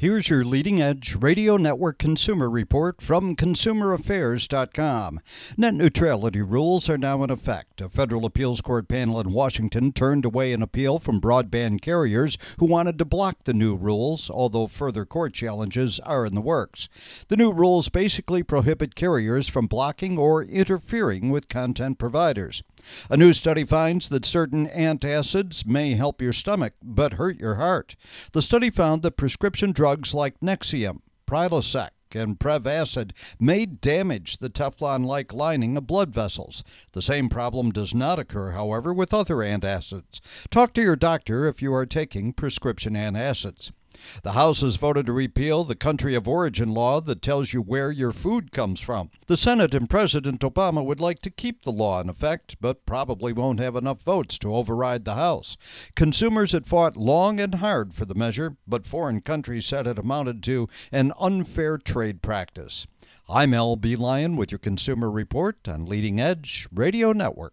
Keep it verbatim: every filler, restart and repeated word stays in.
Here's your leading edge radio network consumer report from consumer affairs dot com. Net neutrality rules are now in effect. A federal appeals court panel in Washington turned away an appeal from broadband carriers who wanted to block the new rules, although further court challenges are in the works. The new rules basically prohibit carriers from blocking or interfering with content providers. A new study finds that certain antacids may help your stomach but hurt your heart. The study found that prescription drugs like Nexium, Prilosec, and Prevacid may damage the Teflon-like lining of blood vessels. The same problem does not occur, however, with other antacids. Talk to your doctor if you are taking prescription antacids. The House has voted to repeal the country of origin law that tells you where your food comes from. The Senate and President Obama would like to keep the law in effect, but probably won't have enough votes to override the House. Consumers had fought long and hard for the measure, but foreign countries said it amounted to an unfair trade practice. I'm Al B. Lyon with your Consumer Report on Leading Edge Radio Network.